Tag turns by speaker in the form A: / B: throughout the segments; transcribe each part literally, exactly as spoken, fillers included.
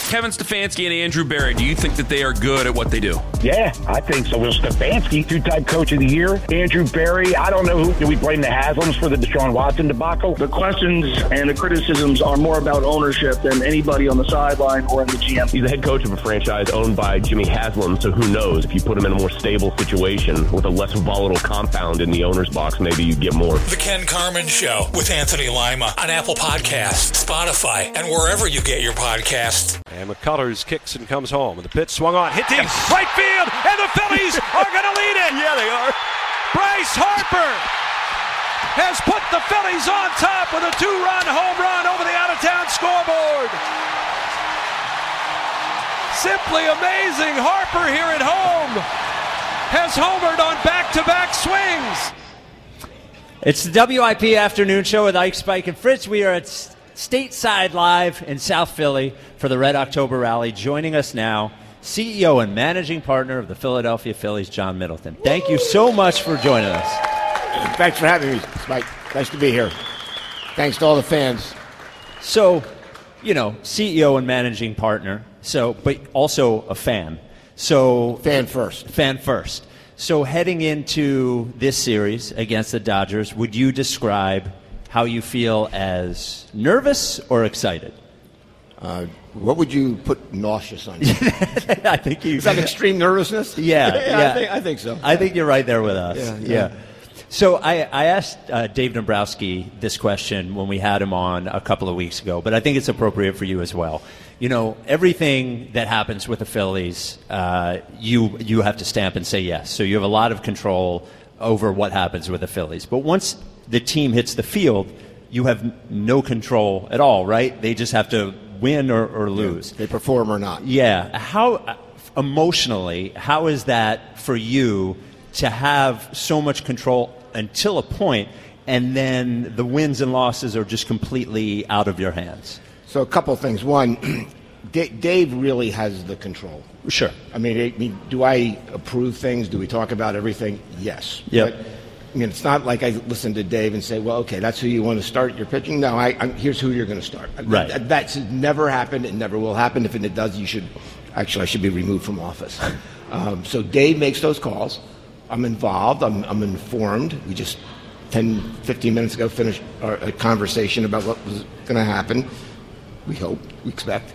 A: Kevin Stefanski and Andrew Berry, do you think that they are good at what they do?
B: Yeah, I think so. Well, Stefanski, two-time coach of the year. Andrew Berry, I don't know who. Do we blame the Haslams for the Deshaun Watson debacle?
C: The questions and the criticisms are more about ownership than anybody on the sideline or in the G M.
D: He's the head coach of a franchise owned by Jimmy Haslam, so who knows? If you put him in a more stable situation with a less volatile compound in the owner's box, maybe you get more.
E: The Ken Carman Show with Anthony Lima on Apple Podcasts, Spotify, and wherever you get your podcasts.
F: And McCullers kicks and comes home. And the pitch swung on, hit deep, right field, and the Phillies are going to lead it.
D: Yeah, they are.
F: Bryce Harper has put the Phillies on top with a two-run home run over the out-of-town scoreboard. Simply amazing. Harper here at home has homered on back-to-back swings.
G: It's the W I P Afternoon Show with Ike, Spike, and Fritz. We are at Stateside Live in South Philly for the Red October Rally. Joining us now, C E O and managing partner of the Philadelphia Phillies, John Middleton. Thank you so much for joining us.
H: Thanks for having me, Spike. Nice to be here. Thanks to all the fans.
G: So, you know, C E O and managing partner, so but also a fan. So
H: fan first.
G: Fan first. So heading into this series against the Dodgers, would you describe how you feel as nervous or excited?
H: Uh, what would you put nauseous on?
G: I think you.
H: Is that extreme nervousness?
G: Yeah,
H: yeah.
G: yeah.
H: I, think, I think so.
G: I think you're right there with us.
H: Yeah. yeah.
G: yeah. So I, I asked uh, Dave Dombrowski this question when we had him on a couple of weeks ago, but I think it's appropriate for you as well. You know, everything that happens with the Phillies, uh, you you have to stamp and say yes. So you have a lot of control over what happens with the Phillies. But once the team hits the field, you have no control at all, right? They just have to win or, or lose.
H: Yeah, they perform or not.
G: Yeah. How emotionally, how is that for you to have so much control until a point, and then the wins and losses are just completely out of your hands?
H: So a couple of things. One, Dave really has the control.
G: Sure.
H: I mean, I mean, do I approve things? Do we talk about everything? Yes.
G: Yep.
H: But, I mean, it's not like I listen to Dave and say, well, okay, that's who you want to start your pitching. No, I, I, here's who you're going to start.
G: Right.
H: That, that's never happened. It never will happen. If it does, you should – actually, I should be removed from office. Um, so Dave makes those calls. I'm involved. I'm, I'm informed. We just ten, fifteen minutes ago finished our, a conversation about what was going to happen. We hope, we expect.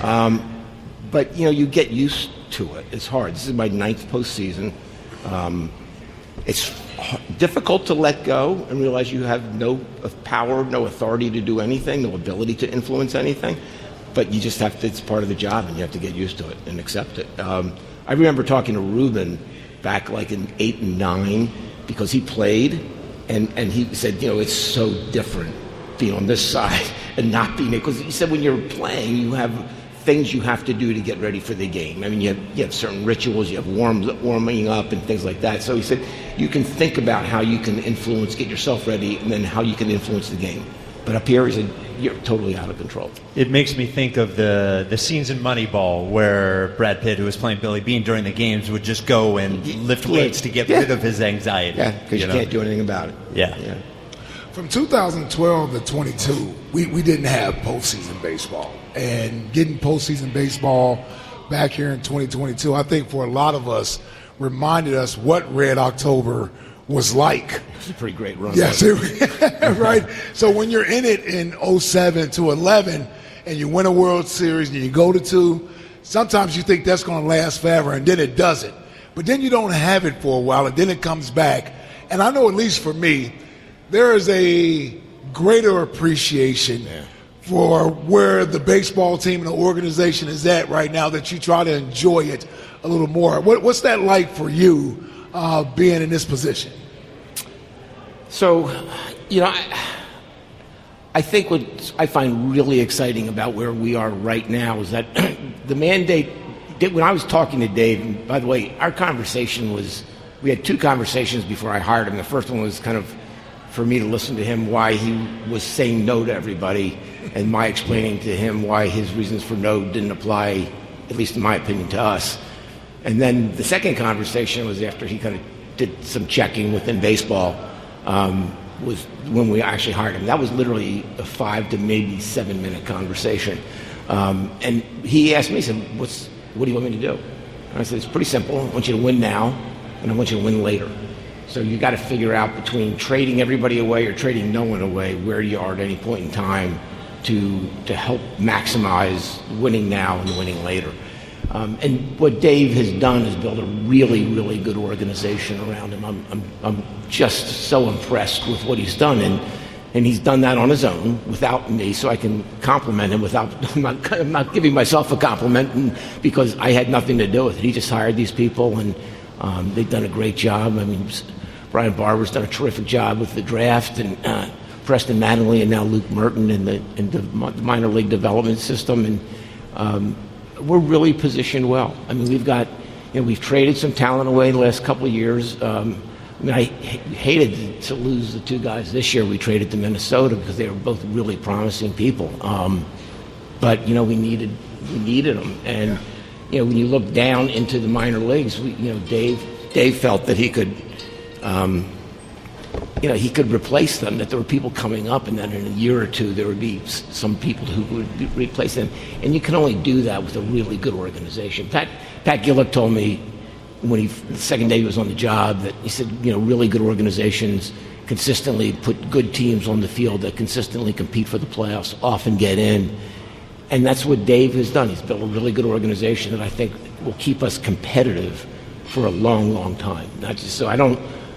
H: Um, but, you know, you get used to it. It's hard. This is my ninth postseason. Um, it's h- difficult to let go and realize you have no power, no authority to do anything, no ability to influence anything. But you just have to, it's part of the job, and you have to get used to it and accept it. Um, I remember talking to Ruben back like in eight and nine because he played, and, and he said, you know, it's so different being on this side and not being, because he said when you're playing, you have things you have to do to get ready for the game. I mean, you have, you have certain rituals, you have warm, warming up and things like that. So he said you can think about how you can influence, get yourself ready, and then how you can influence the game. But up here, he said, you're totally out of control.
G: It makes me think of the, the scenes in Moneyball where Brad Pitt, who was playing Billy Beane during the games, would just go and lift weights to get
H: yeah.
G: rid of his anxiety.
H: Yeah, because you, you know? can't do anything about it.
G: Yeah.
H: yeah.
I: From two thousand twelve to twenty-two, we, we didn't have postseason baseball. And getting postseason baseball back here in twenty twenty-two, I think for a lot of us, reminded us what Red October was like.
H: It's a pretty great run.
I: Yes, it, right? So when you're in it in oh seven to eleven and you win a World Series and you go to two, sometimes you think that's going to last forever, and then it doesn't. But then you don't have it for a while, and then it comes back. And I know, at least for me, there is a greater appreciation yeah. for where the baseball team and the organization is at right now, that you try to enjoy it a little more. What, what's that like for you uh, being in this position?
H: So, you know, I, I think what I find really exciting about where we are right now is that the mandate, when I was talking to Dave, and by the way, our conversation was, we had two conversations before I hired him. The first one was kind of for me to listen to him why he was saying no to everybody, and my explaining to him why his reasons for no didn't apply, at least in my opinion, to us. And then the second conversation was after he kind of did some checking within baseball, um, was when we actually hired him. That was literally a five to maybe seven minute conversation. Um, and he asked me, he said, What's, what do you want me to do? And I said, it's pretty simple. I want you to win now, and I want you to win later. So you got to figure out between trading everybody away or trading no one away where you are at any point in time to to help maximize winning now and winning later. Um, and what Dave has done is build a really, really good organization around him. I'm, I'm, I'm just so impressed with what he's done. And, and he's done that on his own without me, so I can compliment him without, I'm not, I'm not giving myself a compliment and, because I had nothing to do with it. He just hired these people, and um, they've done a great job. I mean, Brian Barber's done a terrific job with the draft, and uh, Preston Mattingly and now Luke Merton in the, in the minor league development system. And um, we're really positioned well. I mean, we've got, you know, we've traded some talent away the last couple of years. Um, I mean, I h- hated to lose the two guys this year we traded to Minnesota because they were both really promising people. Um, but, you know, we needed we needed them. And, you know, when you look down into the minor leagues, we, you know, Dave Dave felt that he could, um, you know, he could replace them, that there were people coming up, and then in a year or two there would be s- some people who would be, replace them. And you can only do that with a really good organization. Pat, Pat Gillick told me when he, the second day he was on the job, that he said, you know, really good organizations consistently put good teams on the field that consistently compete for the playoffs, often get in. And that's what Dave has done. He's built a really good organization that I think will keep us competitive for a long, long time. Not just, so I don't,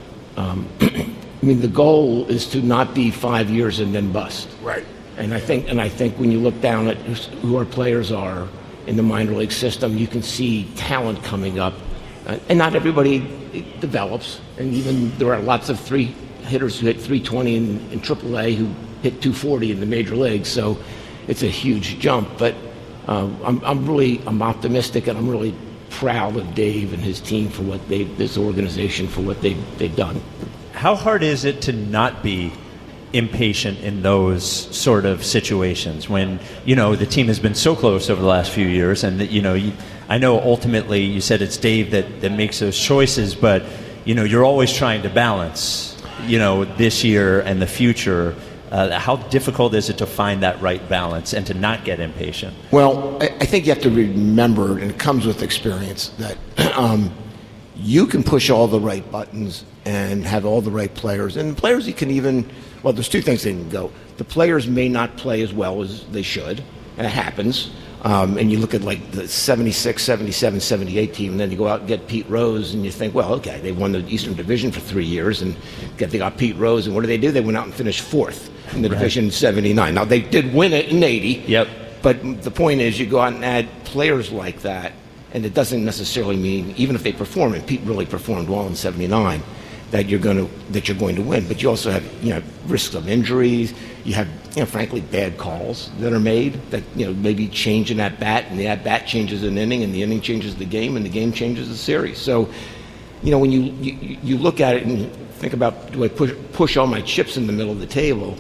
H: um, I mean, the goal is to not be five years and then bust.
I: Right.
H: And I think, and I think when you look down at who our players are in the minor league system, you can see talent coming up. Uh, and not everybody develops. And even there are lots of three hitters who hit three twenty in, in triple A who hit two forty in the major leagues. So it's a huge jump. But uh, I'm, I'm really, I'm optimistic, and I'm really proud of Dave and his team for what they, this organization, for what they, they've done.
G: How hard is it to not be impatient in those sort of situations when, you know, the team has been so close over the last few years, and that, you know, you, I know ultimately you said it's Dave that, that makes those choices, but, you know, you're always trying to balance, you know, this year and the future. Uh, how difficult is it to find that right balance and to not get impatient?
H: Well, I, I think you have to remember, and it comes with experience, that um, you can push all the right buttons and have all the right players. And players you can even, well, there's two things that can go. The players may not play as well as they should, and it happens. Um, and you look at like the seventy-six, seventy-seven, seventy-eight team, and then you go out and get Pete Rose, and you think, well, okay, they won the Eastern Division for three years, and they got Pete Rose, and what did they do? They went out and finished fourth in the right. division in seventy-nine. Now, they did win it in eighty,
G: yep.
H: But the point is you go out and add players like that, and it doesn't necessarily mean, even if they perform, and Pete really performed well in seventy-nine, that you're going to that you're going to win. But you also have, you know, risks of injuries. You have, you know, frankly, bad calls that are made that, you know, maybe change an at bat, and the at bat changes an inning, and the inning changes the game, and the game changes the series. So, you know, when you you, you look at it and think about, do I push push all my chips in the middle of the table?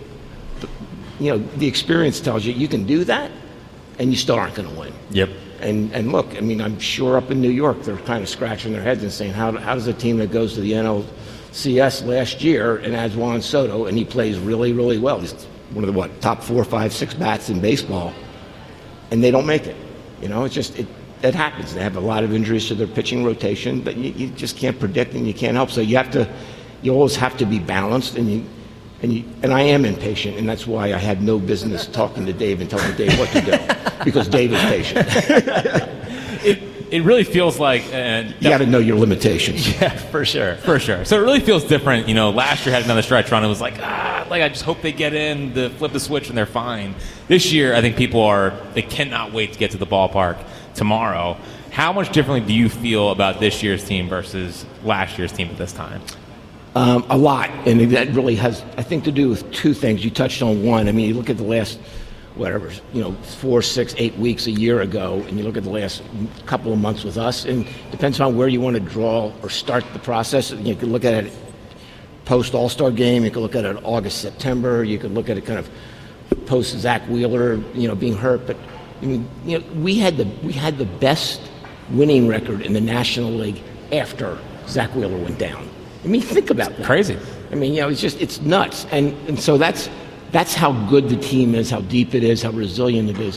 H: You know, the experience tells you you can do that, and you still aren't going to win.
G: Yep.
H: And and look, I mean, I'm sure up in New York they're kind of scratching their heads and saying, how how does a team that goes to the N L C S last year and adds Juan Soto, and he plays really, really well. He's one of the, what, top four, five, six bats in baseball, and they don't make it. You know, it's just, it, it happens. They have a lot of injuries to their pitching rotation, but you, you just can't predict and you can't help. So you have to, you always have to be balanced, and you, and you, and I am impatient, and that's why I had no business talking to Dave and telling Dave what to do, because Dave is patient.
J: it, It really feels like... Uh,
H: you got to know your limitations.
G: Yeah, for sure.
J: For sure. So it really feels different. You know, last year had another stretch run. It was like, ah, like I just hope they get in, the flip the switch, and they're fine. This year, I think people are, they cannot wait to get to the ballpark tomorrow. How much differently do you feel about this year's team versus last year's team at this time?
H: Um, a lot. And that really has, I think, to do with two things. You touched on one. I mean, you look at the last... whatever, you know, four, six, eight weeks a year ago, and you look at the last couple of months with us, and it depends on where you want to draw or start the process. You can look at it post All-Star game, you can look at it August, September, you can look at it kind of post Zach Wheeler, you know, being hurt. But I mean, you know, we had the we had the best winning record in the National League after Zach Wheeler went down. I mean, think about that.
J: Crazy.
H: I mean, you know, it's just it's nuts, and and so that's. That's how good the team is, how deep it is, how resilient it is.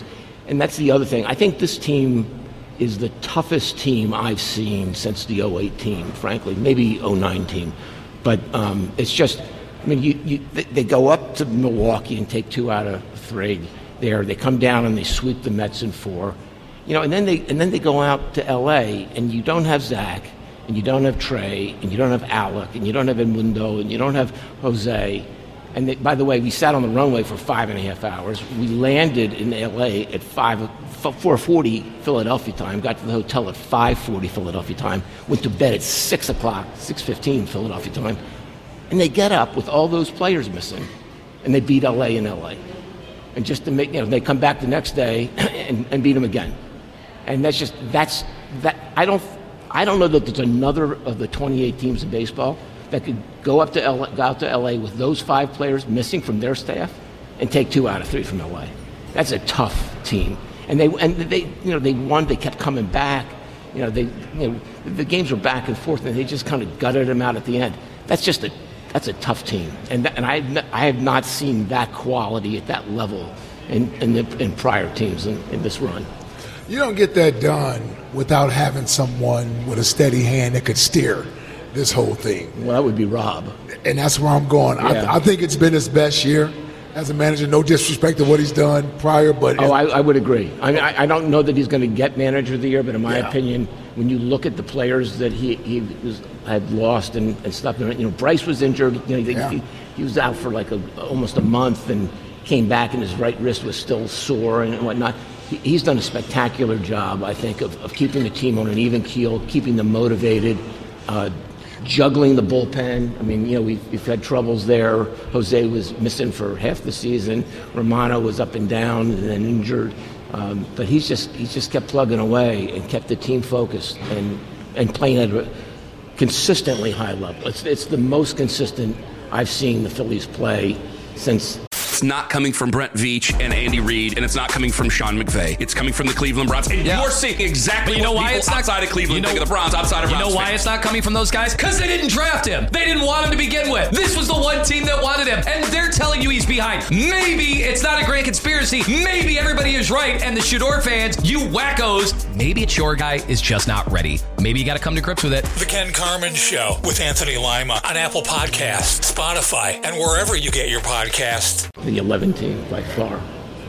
H: and that's the other thing. I think this team is the toughest team I've seen since the oh eight team, frankly, maybe oh nine team. But um, it's just, I mean, you, you, they go up to Milwaukee and take two out of three there. They come down and they sweep the Mets in four. You know, and then they and then they go out to L A, and you don't have Zach, and you don't have Trey, and you don't have Alec, and you don't have Edmundo, and you don't have Jose. And they, by the way, we sat on the runway for five and a half hours. We landed in L A at five, four forty Philadelphia time, got to the hotel at five forty Philadelphia time, went to bed at six o'clock, six fifteen Philadelphia time. And they get up with all those players missing, and they beat L A in L A. And just to make, you know, they come back the next day and, and beat them again. And that's just, that's, that, I don't, I don't know that there's another of the twenty-eight teams in baseball that could go up to L A, go out to L A with those five players missing from their staff and take two out of three from L A. That's a tough team. And they, and they, you know, they won, they kept coming back. You know, they, you know, the games were back and forth, and they just kind of gutted them out at the end. That's just a, that's a tough team. And that, and I, I have not seen that quality at that level in, in, the, in prior teams in, in this run.
I: You don't get that done without having someone with a steady hand that could steer this whole thing.
H: Well, that would be Rob.
I: And that's where I'm going.
H: Yeah.
I: I, th- I think it's been his best year as a manager. No disrespect to what he's done prior, but...
H: Oh, I, I would agree. I mean, I, I don't know that he's going to get manager of the year, but in my
I: yeah.
H: opinion, when you look at the players that he, he was, had lost and, and stuff, you know, Bryce was injured. You know,
I: yeah.
H: he, he was out for like a, almost a month and came back and his right wrist was still sore and whatnot. He's done a spectacular job, I think, of, of keeping the team on an even keel, keeping them motivated, uh, juggling the bullpen. I mean, you know, we've, we've had troubles there. Jose was missing for half the season. Romano was up and down and then injured. Um, but he's just he's just kept plugging away and kept the team focused and, and playing at a consistently high level. It's, it's the most consistent I've seen the Phillies play since...
A: It's not coming from Brent Veach and Andy Reid, and it's not coming from Sean McVay. It's coming from the Cleveland Browns. And
K: yeah.
A: you're seeing exactly
K: you know
A: what
K: why
A: people
K: it's not,
A: outside of Cleveland
K: you know,
A: think of the Browns, outside of
K: You
A: Browns
K: know why
A: fans.
K: it's not coming from those guys? Because they didn't draft him. They didn't want him to begin with. This was the one team that wanted him, and they're telling you he's behind. Maybe it's not a grand conspiracy. Maybe everybody is right, and the Shador fans, you wackos, maybe it's your guy is just not ready. Maybe you got to come to grips with it.
E: The Ken Carman Show with Anthony Lima on Apple Podcasts, Spotify, and wherever you get your podcasts.
H: The eleven team by far.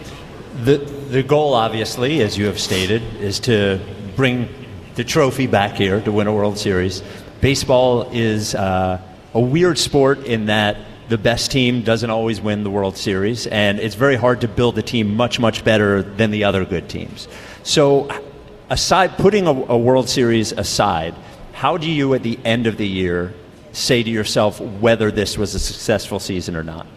G: The the goal, obviously, as you have stated, is to bring the trophy back here to win a World Series. Baseball is uh, a weird sport in that the best team doesn't always win the World Series, and it's very hard to build a team much, much better than the other good teams. So, aside putting a, a World Series aside, how do you, at the end of the year, say to yourself whether this was a successful season or not?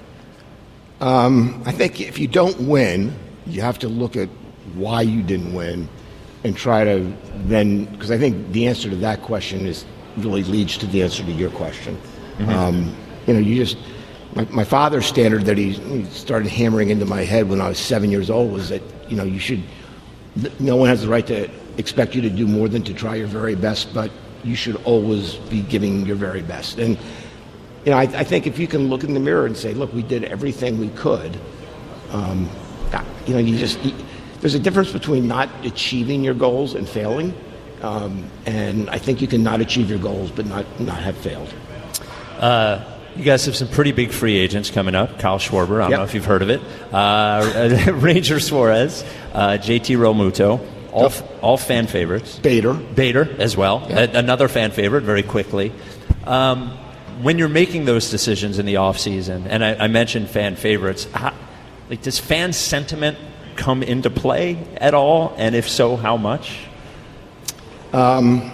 H: Um, I think if you don't win, you have to look at why you didn't win and try to then, because I think the answer to that question is really leads to the answer to your question. Mm-hmm. Um, you know, you just, my, my father's standard that he, he started hammering into my head when I was seven years old was that, you know, you should, no one has the right to expect you to do more than to try your very best, but you should always be giving your very best. And, you know, I, I think if you can look in the mirror and say, look, we did everything we could, um, you know, you just, you, there's a difference between not achieving your goals and failing. Um, and I think you can not achieve your goals but not, not have failed.
G: Uh, you guys have some pretty big free agents coming up. Kyle Schwarber, I don't
H: yep.
G: know if you've heard of it. Uh, Ranger Suarez, uh, J T Realmuto, all, f- all fan favorites.
H: Bader.
G: Bader as well,
H: yep.
G: a- another fan favorite very quickly. Um, when you're making those decisions in the offseason, and I, I mentioned fan favorites, how, like, does fan sentiment come into play at all? And if so, how much?
H: Um,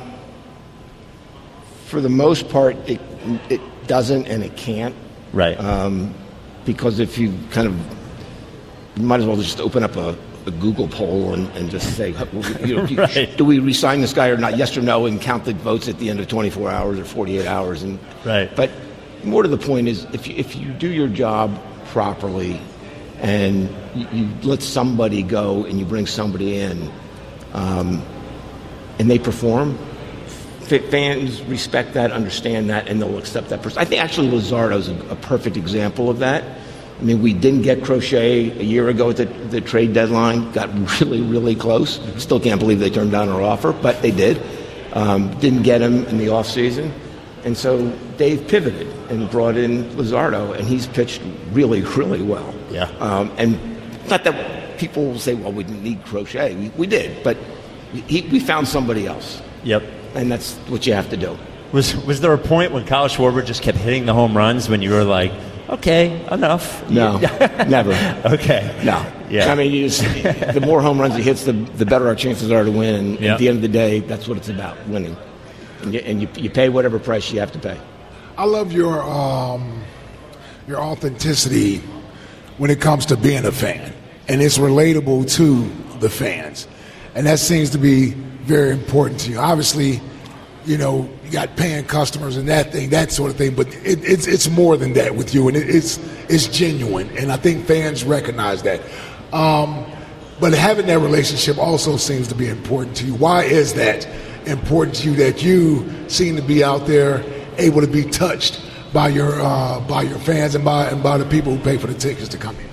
H: for the most part, it it doesn't and it can't.
G: Right.
H: Um, because if you kind of, you might as well just open up a, a Google poll and, and just say, you know,
G: right.
H: do we re-sign this guy or not? Yes or no, and count the votes at the end of twenty-four hours or forty-eight hours. And
G: right.
H: But more to the point is, if you, if you do your job properly, and you, you let somebody go and you bring somebody in, um, and they perform, f- fans respect that, understand that, and they'll accept that person. I think actually Luzardo's a, a perfect example of that. I mean, we didn't get Crochet a year ago at the, the trade deadline. Got really, really close. Still can't believe they turned down our offer, but they did. Um, didn't get him in the offseason. And so Dave pivoted and brought in Luzardo, and he's pitched really, really well.
G: Yeah.
H: Um, and not that people will say, well, we didn't need Crochet. We, we did, but he, we found somebody else.
G: Yep.
H: And that's what you have to do.
G: Was was there a point when Kyle Schwarber just kept hitting the home runs when you were like, okay, enough?
H: No, never.
G: Okay.
H: No.
G: Yeah.
H: I mean, you just, the more home runs he hits, the, the better our chances are to win. And
G: Yep.
H: at the end of the day, that's what it's about, winning. And, you, and you, you pay whatever price you have to pay.
I: I love your um, your authenticity when it comes to being a fan, and it's relatable to the fans, and that seems to be very important to you. Obviously, you know, you got paying customers and that thing, that sort of thing, but it, it's it's more than that with you, and it, it's it's genuine, and I think fans recognize that. Um, but having that relationship also seems to be important to you. Why is that important to you, that you seem to be out there able to be touched by your uh, by your fans and by and by the people who pay for the tickets to come in?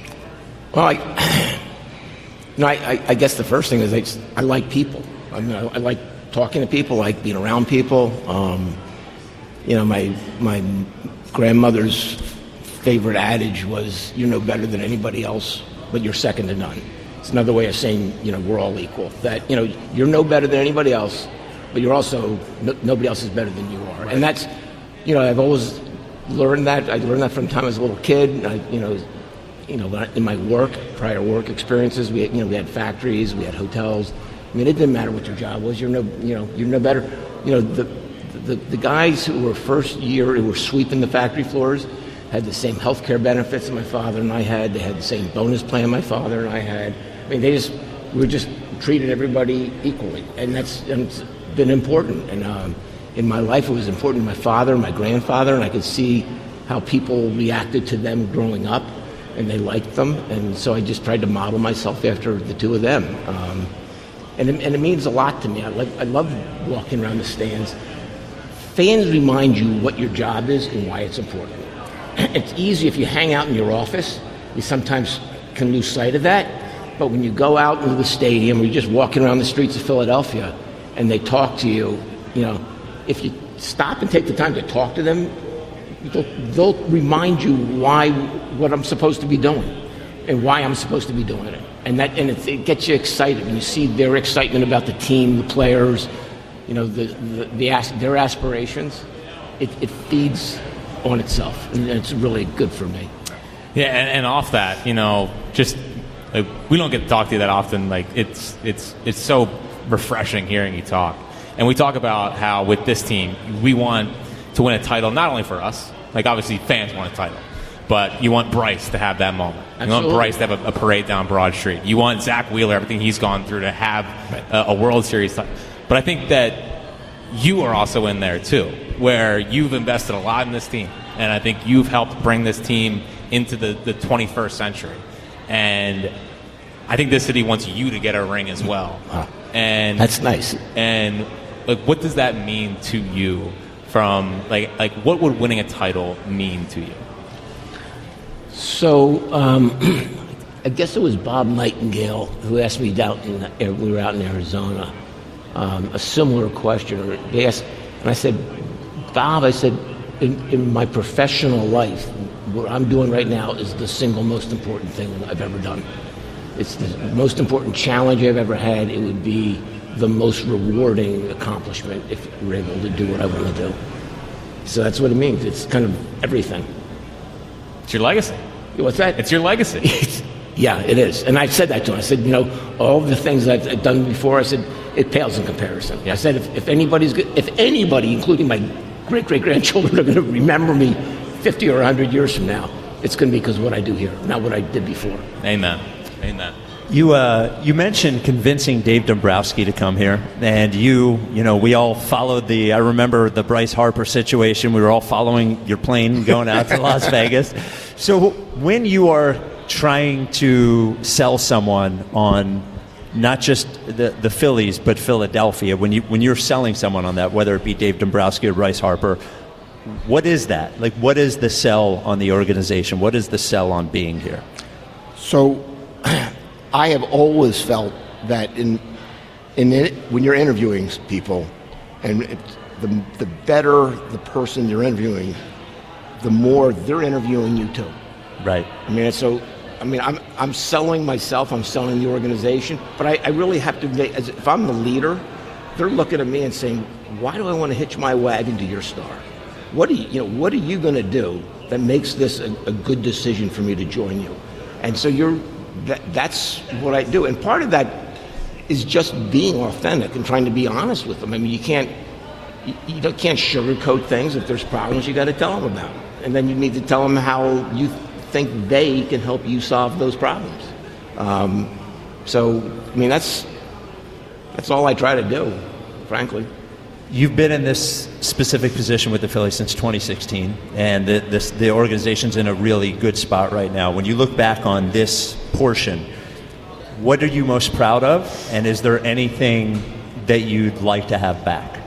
H: Well, I, you know, I, I guess the first thing is I, just, I like people. I mean, I, I like talking to people, I like being around people. Um, you know, my my grandmother's favorite adage was, "You're no better than anybody else, but you're second to none." It's another way of saying, you know, we're all equal. That, you know, you're no better than anybody else, but you're also, no, nobody else is better than you are. Right. And that's, you know, I've always learned that. I learned that from the time I was a little kid. I, you know, you know, in my work, prior work experiences, we had, you know, we had factories, we had hotels. I mean, it didn't matter what your job was. You're no, you know, you're no better. You know, the the, the guys who were first year who were sweeping the factory floors had the same health care benefits that my father and I had. They had the same bonus plan my father and I had. I mean, they just, we just treated everybody equally, and that's and it's been important. And um, in my life, it was important to my father and my grandfather, and I could see how people reacted to them growing up, and they liked them, and so I just tried to model myself after the two of them. Um, and, it, and it means a lot to me. I, like, I love walking around the stands. Fans remind you what your job is and why it's important. It's easy if you hang out in your office. You sometimes can lose sight of that. But when you go out into the stadium or you're just walking around the streets of Philadelphia and they talk to you, you know, if you stop and take the time to talk to them, they'll, they'll remind you why, what I'm supposed to be doing and why I'm supposed to be doing it. And that, and it, it gets you excited. And you see their excitement about the team, the players, you know, the, the, the their aspirations. It, it feeds on itself, and it's really good for me.
J: Yeah, and, and off that, you know, just like, we don't get to talk to you that often. Like, it's it's it's so refreshing hearing you talk. And we talk about how with this team, we want to win a title, not only for us. Like, obviously, fans want a title. But you want Bryce to have that moment.
H: Absolutely.
J: You want Bryce to have a, a parade down Broad Street. You want Zach Wheeler, everything he's gone through, to have a, a World Series title. But I think that you are also in there, too, where you've invested a lot in this team. And I think you've helped bring this team into the, the twenty-first century. And I think this city wants you to get a ring as well.
H: Wow.
J: And
H: that's nice.
J: And like, what does that mean to you? From like, like, what would winning a title mean to you?
H: So, um, I guess it was Bob Nightingale who asked me down in, we were out in Arizona, um, a similar question. They asked, and I said, Bob, I said, in, in my professional life, what I'm doing right now is the single most important thing I've ever done. It's the most important challenge I've ever had. It would be the most rewarding accomplishment if we're able to do what I want to do. So that's what it means. It's kind of everything.
J: It's your legacy.
H: What's that?
J: It's your legacy.
H: Yeah, it is. And I said that to him. I said, you know, all the things I've done before, I said, it pales in comparison. Yeah. I said, if, if anybody's, if anybody, including my great-great-grandchildren, are going to remember me fifty or one hundred years from now, it's going to be because of what I do here, not what I did before.
J: Amen. Amen.
G: You uh, you mentioned convincing Dave Dombrowski to come here, and you you know we all followed the. I remember the Bryce Harper situation. We were all following your plane going out to Las Vegas. So when you are trying to sell someone on not just the the Phillies but Philadelphia, when you when you're selling someone on that, whether it be Dave Dombrowski or Bryce Harper, What is that? Like, what is the sell on the organization? What is the sell on being here?
H: So I have always felt that in in it, when you're interviewing people, and it, the the better the person you're interviewing, the more they're interviewing you too.
G: Right.
H: I mean, so I mean, I'm I'm selling myself. I'm selling the organization. But I, I really have to make, as if I'm the leader, they're looking at me and saying, "Why do I want to hitch my wagon to your star? What are you, you know? What are you going to do that makes this a, a good decision for me to join you?" And so you're that, that's what I do. And part of that is just being authentic and trying to be honest with them. I mean, you can't you, you can't sugarcoat things. If there's problems, you got to tell them about it. And then you need to tell them how you think they can help you solve those problems. Um, so, I mean, that's that's all I try to do, frankly.
G: You've been in this specific position with the Phillies since twenty sixteen, and the, this, the organization's in a really good spot right now. When you look back on this portion, what are you most proud of, and is there anything that you'd like to have back?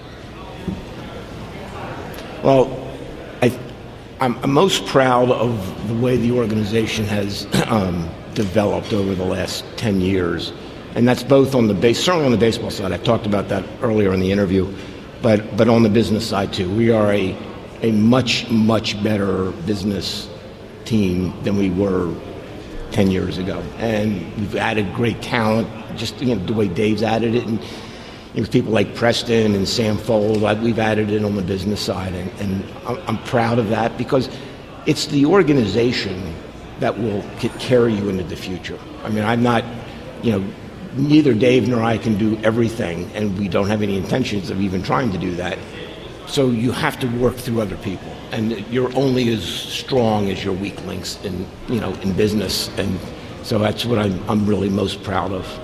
H: Well, I, I'm, I'm most proud of the way the organization has um, developed over the last ten years. And that's both on the base, certainly on the baseball side. I talked about that earlier in the interview, but but on the business side too. We are a a much much better business team than we were ten years ago, and we've added great talent. Just you know the way Dave's added it, and you know, people like Preston and Sam Fold, we've added it on the business side, and, and I'm proud of that because it's the organization that will carry you into the future. I mean, I'm not, you know. Neither Dave nor I can do everything, and we don't have any intentions of even trying to do that. So you have to work through other people, and you're only as strong as your weak links in, you know, in business. And so that's what I'm, I'm really most proud of.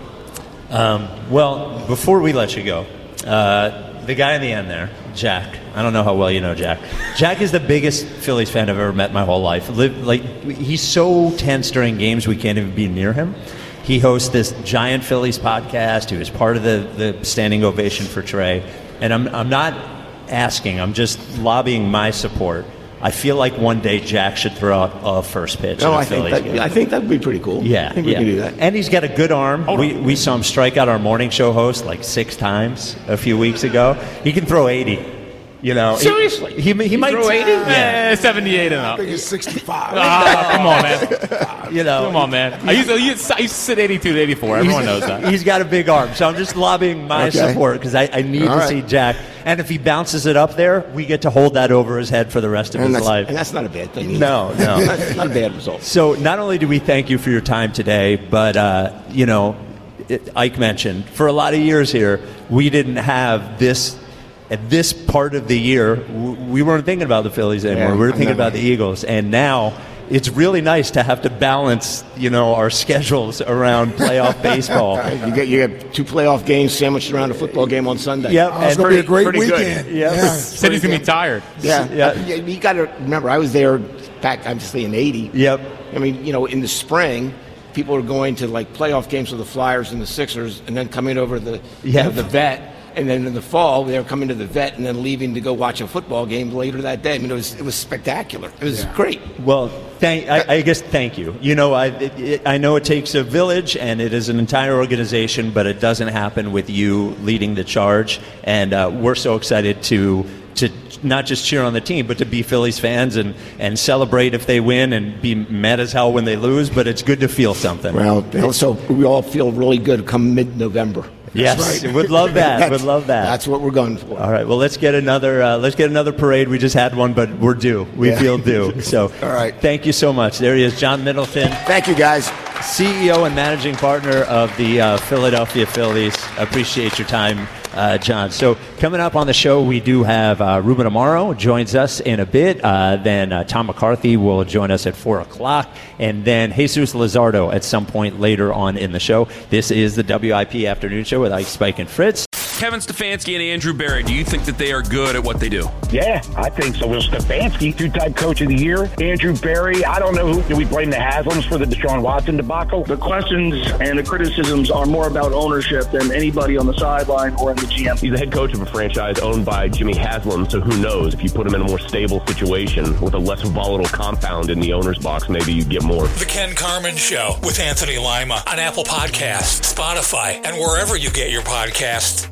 G: Um, well, before we let you go, uh, the guy in the end there, Jack. I don't know how well you know Jack. Jack is the biggest Phillies fan I've ever met in my whole life. Live, like he's so tense during games we can't even be near him. He hosts this Giant Phillies podcast. He was part of the, the standing ovation for Trey. And I'm I'm not asking. I'm just lobbying my support. I feel like one day Jack should throw out a first pitch.
H: No,
G: in a
H: I think,
G: Phillies
H: that,
G: game.
H: I think that would be pretty cool.
G: Yeah,
H: I think we
G: yeah.
H: can do that.
G: And he's got a good arm. We we saw him strike out our morning show host like six times a few weeks ago. He can throw eighty. You know,
H: seriously,
G: he he, he might
H: throw eighty.
J: Yeah, eh, seventy-eight and up.
I: I think it's sixty-five.
J: Oh, come on, man.
G: You know,
J: come on, man. I used to, I used to sit eighty-two to eighty-four. Everyone knows that.
G: He's got a big arm, so I'm just lobbying my
H: Okay.
G: support because I, I need
H: All
G: to
H: right.
G: see Jack. And if he bounces it up there, we get to hold that over his head for the rest of
H: And
G: his
H: that's,
G: life.
H: and that's not a bad thing. either.
G: No, no.
H: That's not a bad result.
G: So not only do we thank you for your time today, but, uh, you know, it, Ike mentioned, for a lot of years here, we didn't have this, at this part of the year, w- we weren't thinking about the Phillies anymore.
H: Yeah,
G: we were
H: I
G: thinking
H: know.
G: about the Eagles. And now it's really nice to have to balance, you know, our schedules around playoff baseball.
H: You get you get two playoff games sandwiched around a football game on Sunday.
G: Yep.
I: Oh, it's
G: and
I: going to be a great
H: pretty good.
I: weekend.
G: Yeah.
I: Yeah.
J: City's going to be tired.
H: Yeah,
G: Yeah.
H: yeah. You got to remember, I was there back, obviously, in eighty.
G: Yep.
H: I mean, you know, in the spring, people are going to like playoff games with the Flyers and the Sixers, and then coming over to the you
G: Yeah.
H: know, the Vet. And then in the fall, they were coming to the Vet and then leaving to go watch a football game later that day. I mean, it was it was spectacular. It was
I: Yeah.
H: great.
G: Well, thank. I, I guess thank you. You know, I it, it, I know it takes a village and it is an entire organization, but it doesn't happen with you leading the charge. And uh, we're so excited to to not just cheer on the team, but to be Phillies fans and, and celebrate if they win and be mad as hell when they lose. But it's good to feel something.
H: Well, so we all feel really good come mid-November.
G: Yes,
I: right.
G: would love that.
H: That's-
G: Would love that.
H: That's what we're going for.
G: All right. Well, let's get another. Uh, let's get another parade. We just had one, but we're due. We
H: Yeah.
G: feel due. So,
H: All right.
G: Thank you so much. There he is, John Middleton,
H: Thank you, guys.
G: C E O and managing partner of the uh, Philadelphia Phillies. Appreciate your time, uh, John. So coming up on the show, we do have uh, Ruben Amaro joins us in a bit. Uh, then uh, Tom McCarthy will join us at four o'clock, and then Jesus Luzardo at some point later on in the show. This is the W I P Afternoon Show with Ike, Spike, and Fritz.
A: Kevin Stefanski and Andrew Berry, do you think that they are good at what they do?
B: Yeah, I think so. Will Stefanski, two-time coach of the year. Andrew Berry, I don't know who. Do we blame the Haslams for the Deshaun Watson debacle?
C: The questions and the criticisms are more about ownership than anybody on the sideline or in the G M.
D: He's the head coach of a franchise owned by Jimmy Haslam, so who knows? If you put him in a more stable situation with a less volatile compound in the owner's box, maybe you get more.
E: The Ken Carman Show with Anthony Lima on Apple Podcasts, Spotify, and wherever you get your podcasts.